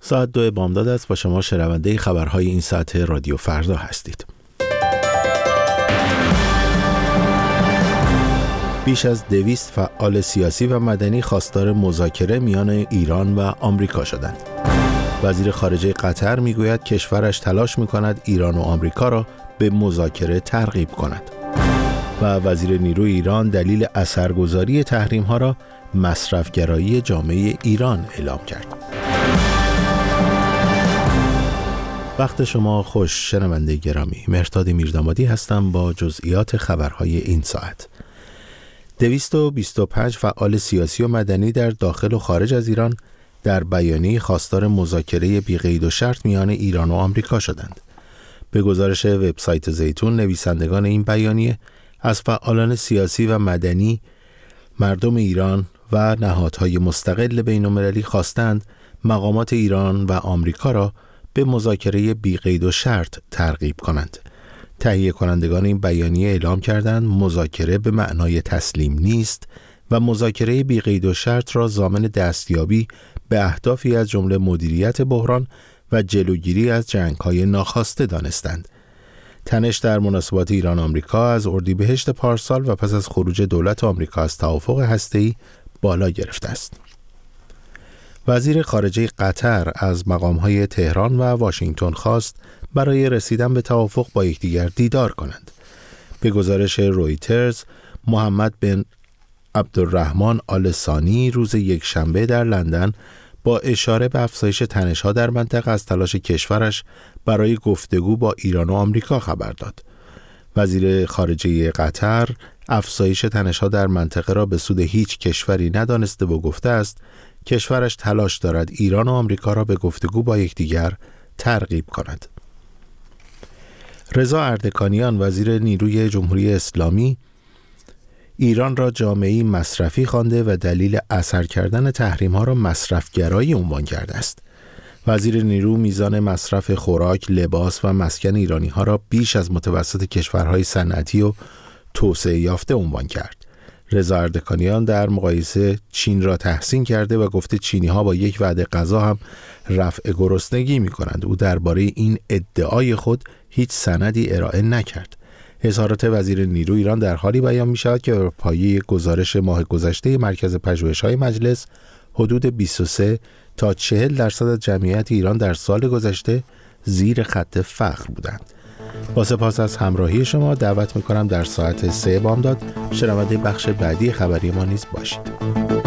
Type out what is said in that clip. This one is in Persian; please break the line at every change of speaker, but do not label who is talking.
ساعت 2 بامداد است. با شما شنونده خبرهای این ساعت رادیو فردا هستید. بیش از 200 فعال سیاسی و مدنی خواستار مذاکره میان ایران و آمریکا شدند. وزیر خارجه قطر میگوید کشورش تلاش میکند ایران و آمریکا را به مذاکره ترغیب کند. و وزیر نیروی ایران دلیل اثرگذاری تحریم‌ها را مصرفگرایی جامعه ایران اعلام کرد. وقت شما خوش شنونده گرامی. مهرداد میردامادی هستم با جزئیات خبرهای این ساعت. 225 فعال سیاسی و مدنی در داخل و خارج از ایران در بیانیه خواستار مذاکره بی‌قید و شرط میان ایران و آمریکا شدند. به گزارش وبسایت زیتون، نویسندگان این بیانیه از فعالان سیاسی و مدنی، مردم ایران و نهادهای مستقل بین‌المللی خواستند مقامات ایران و آمریکا را به مذاکره بی‌قید و شرط ترغیب کنند. تهیه کنندگان این بیانیه اعلام کردند مذاکره به معنای تسلیم نیست و مذاکره بی‌قید و شرط را ضامن دستیابی به اهدافی از جمله مدیریت بحران و جلوگیری از جنگ‌های ناخواسته دانستند. تنش در مناسبات ایران آمریکا از اردیبهشت پارسال و پس از خروج دولت آمریکا از توافق هسته‌ای بالا گرفته است. وزیر خارجه قطر از مقام‌های تهران و واشنگتن خواست برای رسیدن به توافق با یکدیگر دیدار کنند. به گزارش رویترز، محمد بن عبدالرحمن آل ثانی روز یکشنبه در لندن با اشاره به افزایش تنش‌ها در منطقه از تلاش کشورش برای گفتگو با ایران و آمریکا خبر داد. وزیر خارجه قطر افزایش تنش‌ها در منطقه را به سود هیچ کشوری ندانسته و گفته است کشورش تلاش دارد ایران و آمریکا را به گفتگو با یکدیگر ترغیب کند. رضا اردکانیان وزیر نیروی جمهوری اسلامی ایران را جامعه‌ای مصرفی خوانده و دلیل اثر کردن تحریم‌ها را مصرفگرایی عنوان کرده است. وزیر نیرو میزان مصرف خوراک، لباس و مسکن ایرانی‌ها را بیش از متوسط کشورهای صنعتی و توسعه یافته عنوان کرد. رضا اردکانیان در مقایسه چین را تحسین کرده و گفته چینی‌ها با یک وعده غذا هم رفع گرسنگی می‌کنند. او درباره این ادعای خود هیچ سندی ارائه نکرد. اظهارات وزیر نیرو ایران در حالی بیان می‌شود که بر پایه گزارش ماه گذشته مرکز پژوهش‌های مجلس حدود 23 تا 40% از جمعیت ایران در سال گذشته زیر خط فقر بودند. با سپاس از همراهی شما دعوت می‌کنم در ساعت 3 بامداد شنونده بخش بعدی خبری ما نیز باشید.